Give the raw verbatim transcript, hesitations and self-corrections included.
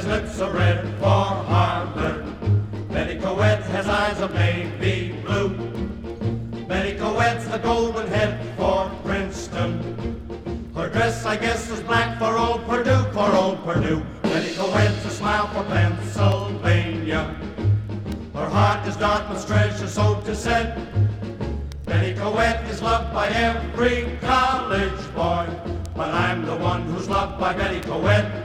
has lips of red for Harvard. Betty Coed has eyes of navy blue. Betty Coed's the golden head for Princeton. Her dress, I guess, is black for old Purdue, for old Purdue. Betty Coed's a smile for Pennsylvania. Her heart is Dartmouth's treasure, so 'tis said. Betty Coed is loved by every college boy, but I'm the one who's loved by Betty Coed.